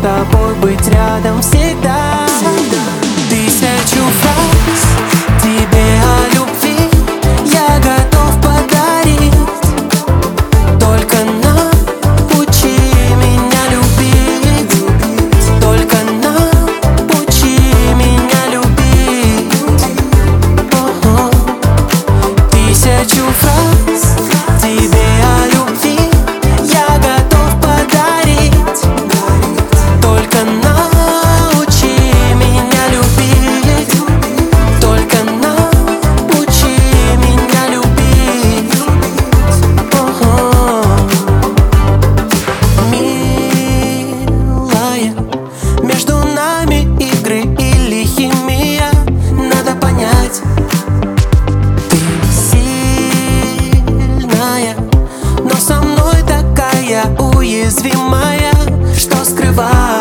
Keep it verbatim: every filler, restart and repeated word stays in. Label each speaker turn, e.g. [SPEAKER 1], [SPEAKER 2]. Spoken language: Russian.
[SPEAKER 1] тобой быть рядом всегда. Тысячу фраз тебе о любви я готов подарить. Только научи меня любить. Только научи меня любить. О-о. Тысячу фраз тебе о любви я готов подарить. Только научи меня любить. Только научи меня любить. О-о. Милая, между нами игры или химия, надо понять. Ты сильная, но со мной такая уязвимая, что скрывать.